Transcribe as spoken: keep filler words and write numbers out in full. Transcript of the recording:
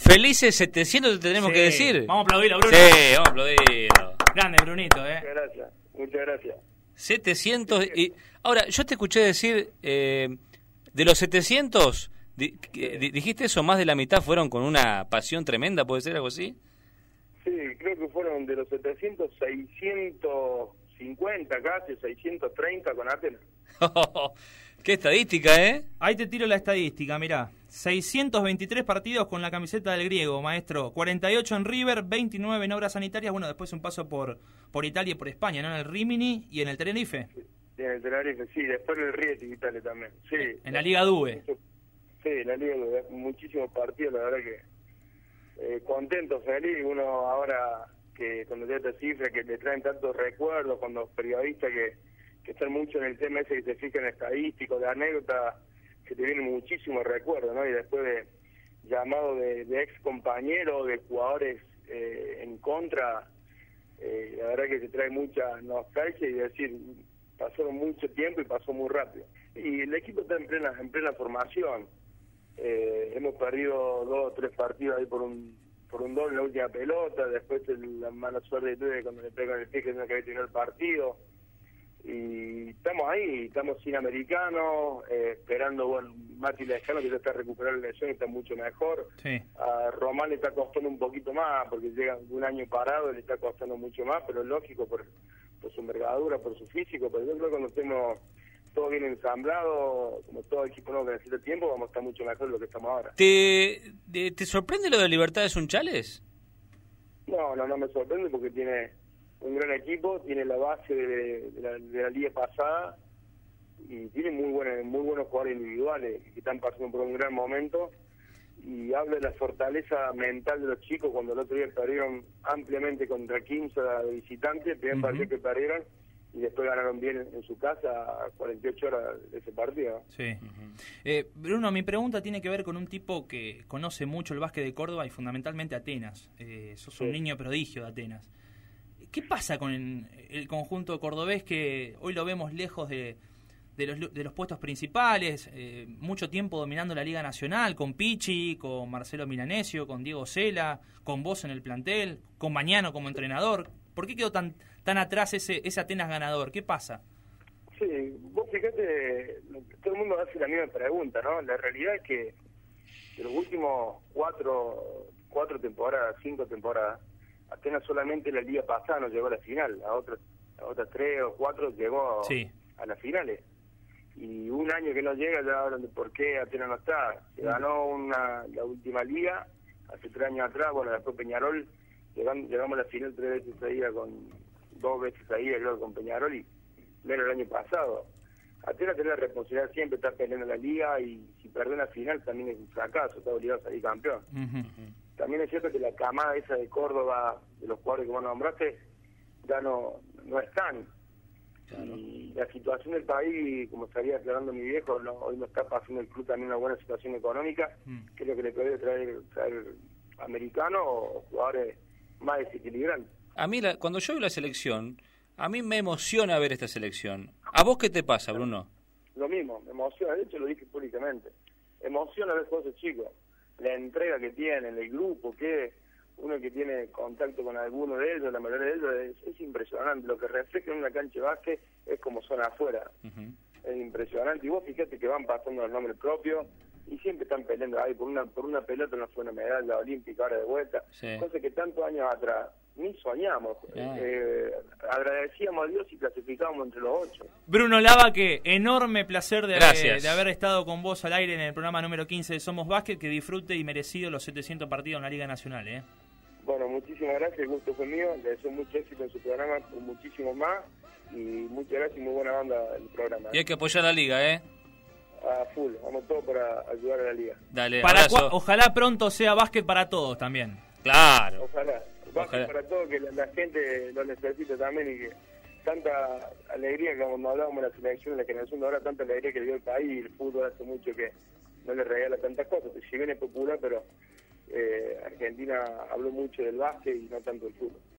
Felices setecientos te tenemos Sí. que decir. Vamos a aplaudirlo, Bruno. Sí, vamos a aplaudirlo. Grande, Brunito, ¿eh? Muchas gracias, muchas gracias. setecientos y... Ahora, yo te escuché decir, eh, de los setecientos, di- di- dijiste eso, más de la mitad fueron con una pasión tremenda, ¿puede ser algo así? Sí, creo que fueron de los setecientos, seiscientos cincuenta casi, seiscientos treinta con Atenas. Qué estadística, ¿eh? Ahí te tiro la estadística, mirá. seiscientos veintitrés partidos con la camiseta del griego, maestro. cuarenta y ocho en River, veintinueve en Obras Sanitarias. Bueno, después un paso por por Italia y por España, ¿no? En el Rimini y en el Tenerife. Sí, en el Tenerife, sí, después en el Rieti Italia también. Sí. En la Liga Due. Sí, en la Liga Due, muchísimos partidos, la verdad que eh, contento, feliz. Uno ahora que cuando te estas cifras que te traen tantos recuerdos, cuando los periodistas que, que están mucho en el tema ese que se fijan en estadísticos, de anécdotas, que te vienen muchísimos recuerdos, ¿no? Y después de llamados de, de ex compañeros, de jugadores eh, en contra, eh, la verdad que te trae mucha nostalgia y decir, pasaron mucho tiempo y pasó muy rápido. Y el equipo está en plena, en plena formación. Eh, hemos perdido dos o tres partidos ahí por un por un doble en la última pelota, después el, la mala suerte que tuve cuando le pegan el pie que no había tenido el partido. Y estamos ahí, estamos sin americanos, eh, esperando, bueno, Mati Lejano que ya está recuperando la lesión, está mucho mejor. Sí. A Román le está costando un poquito más, porque llega un año parado, le está costando mucho más, pero es lógico por, por su envergadura, por su físico, pero yo creo que cuando estemos todo bien ensamblado, como todo equipo nuevo que necesita tiempo, vamos a estar mucho mejor de lo que estamos ahora. ¿Te, te, te sorprende lo de Libertad Sunchales? No, no, no me sorprende porque tiene un gran equipo, tiene la base de, de, la, de la liga pasada y tiene muy buenos, muy buenos jugadores individuales que están pasando por un gran momento y habla de la fortaleza mental de los chicos cuando el otro día perdieron ampliamente contra Quimsa de visitante, el primer Uh-huh. partido que perdieron y después ganaron bien en, en su casa a cuarenta y ocho horas de ese partido. Sí. Uh-huh. eh, Bruno, mi pregunta tiene que ver con un tipo que conoce mucho el básquet de Córdoba y fundamentalmente Atenas. Eh, sos Sí. un niño prodigio de Atenas. ¿Qué pasa con el, el conjunto cordobés que hoy lo vemos lejos de, de, los, de los puestos principales? Eh, mucho tiempo dominando la Liga Nacional, con Pichi, con Marcelo Milanesio, con Diego Sela, con vos en el plantel, con Mañano como entrenador. ¿Por qué quedó tan tan atrás ese ese Atenas ganador? ¿Qué pasa? Sí, vos fíjate, todo el mundo hace la misma pregunta, ¿no? La realidad es que de los últimos cuatro, cuatro temporadas, cinco temporadas, Atenas solamente la liga pasada no llegó a la final, a otras a otras tres o cuatro llegó Sí. a las finales. Y un año que no llega ya hablan de por qué Atenas no está. Se ganó una la última liga, hace tres años atrás, bueno, después Peñarol, llegamos, llegamos a la final tres veces seguidas con, dos veces seguidas creo con Peñarol y menos el año pasado. Atenas tiene la responsabilidad siempre de estar peleando la liga y si pierde la final también es un fracaso, está obligado a salir campeón. Uh-huh. También es cierto que la camada esa de Córdoba, de los jugadores que vos nombraste, ya no, no están. Claro. Y la situación del país, como estaría aclarando mi viejo, no, hoy no está pasando el club también una buena situación económica, mm. que es lo que le puede traer, traer americanos o jugadores más desequilibrantes. A mí, la, cuando yo veo la selección, a mí me emociona ver esta selección. ¿A vos qué te pasa, Bruno? Lo mismo, me emociona, de hecho lo dije públicamente. Emociona ver cosas chicos, la entrega que tienen, el grupo, que uno que tiene contacto con alguno de ellos, la mayoría de ellos, es, es impresionante. Lo que refleja en una cancha de básquet es como son afuera. Uh-huh. Es impresionante. Y vos fíjate que van pasando los nombres propios y siempre están peleando ahí por una por una pelota, no fue una medalla olímpica ahora de vuelta. Sí. Cosa que tantos años atrás ni soñamos. Yeah. Eh, agradecíamos a Dios y clasificábamos entre los ocho. Bruno Lava, que enorme placer de, de, de haber estado con vos al aire en el programa número quince de Somos Básquet, que disfrute y merecido los setecientos partidos en la Liga Nacional. ¿eh? Bueno, muchísimas gracias, el gusto fue mío, le deseo mucho éxito en su programa, muchísimo más, y muchas gracias y muy buena onda el programa. Y hay que apoyar a la Liga, ¿eh? A full, vamos todos para ayudar a la Liga. Dale, para cua- ojalá pronto sea básquet para todos también. Claro. Ojalá, básquet ojalá. Para todos, que la, la gente lo necesita también y que tanta alegría, que cuando hablábamos de la selección, de la generación de ahora, tanta alegría que dio el país y el fútbol hace mucho que no le regala tantas cosas, si bien es popular, pero... Eh, Argentina habló mucho del básquet y no tanto del fútbol.